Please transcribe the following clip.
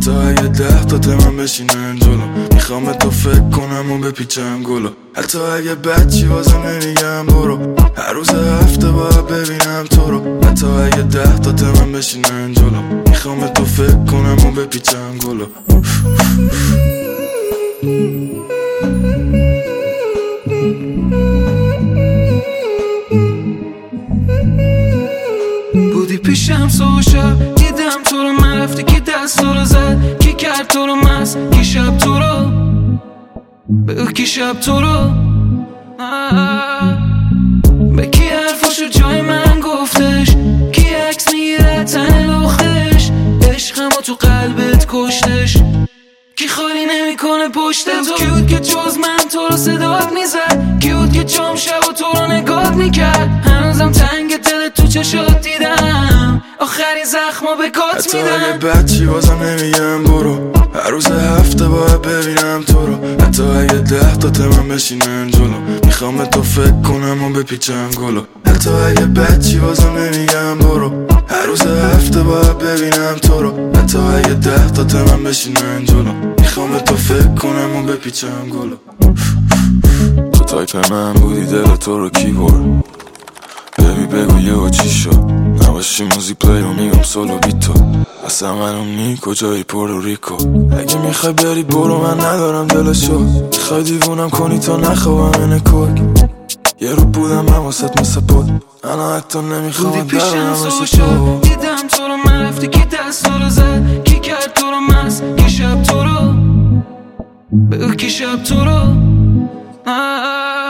حتی اگه 10 تا من بشینن جلو، میخوام تو فکر کنم و بپیچم گلو. حتی اگه بچی واسه نمیگم برو، هر روز هفته باید ببینم تو رو. حتی اگه 10 تا من بشینن جلو، میخوام تو فکر کنم و بپیچم گلو. بودی پیشم صبح شب، دیدم تو رو، من رفتی کی دست تو رو زد، کی کرد تو رو مست، کی شب تو رو بگو، کی شب تو رو به کی حرفاشو جای من گفتش، کی عکس میگیره تن لختش، عشقمو تو قلبت کشتش، کی خالی نمیکنه پشت تو. کی بود که جز من تو رو صدات میزد، کی بود که جام شب و تو رو نگات میکرد، هنوزم تنگ دل تو چشات دیدم، آخرین زخما به کات میدم. حتی اگه بچی بازم نمیگم برو، هر روز هفته باید ببینم تو رو. حتی اگه 10 تا من بشینن جلو، میخوام تو فکر کنم و بپیچم گلو. حتی اگه بچی بازم نمیگم برو، هر روز هفته باید ببینم تو رو. حتی اگه 10 تا من بشینن جلو، میخوام تو فکر کنم و بپیچم گلو. تو تایپ من بودی، دل تو رو کی برد؟ ببی بگو یه و چی شد، نباشی موزیک پلی رو میگم سولو بی تو. اصلا منم نی کجایی پورتوریکو، اگه میخوای بری برو، من ندارم دلشو. میخوای دیوونم کنی تا نخوابم اینه کک، یه رو بودم من واسط مثل بود، انا حتی نمیخوام بودی پیشم برم صبح مثل شب، تو. دیدم تو رو، من رفتی کی دست تو رو زد، کی کرد تو رو مست، کی شب تو رو بگو، کی شب تو رو